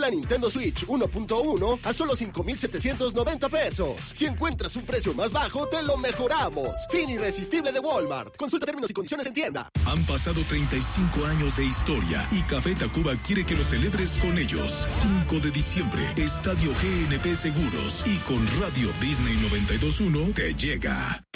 la Nintendo Switch 1.1 a solo 5,790 pesos. Si encuentras un precio más bajo, te lo mejoramos. Fin irresistible de Walmart. Consulta términos y condiciones en tienda. Han pasado 35 años de historia y Café Tacuba quiere que lo celebres con ellos. 5 de diciembre, Estadio GNP Seguros y con Radio Disney 92.1 te llega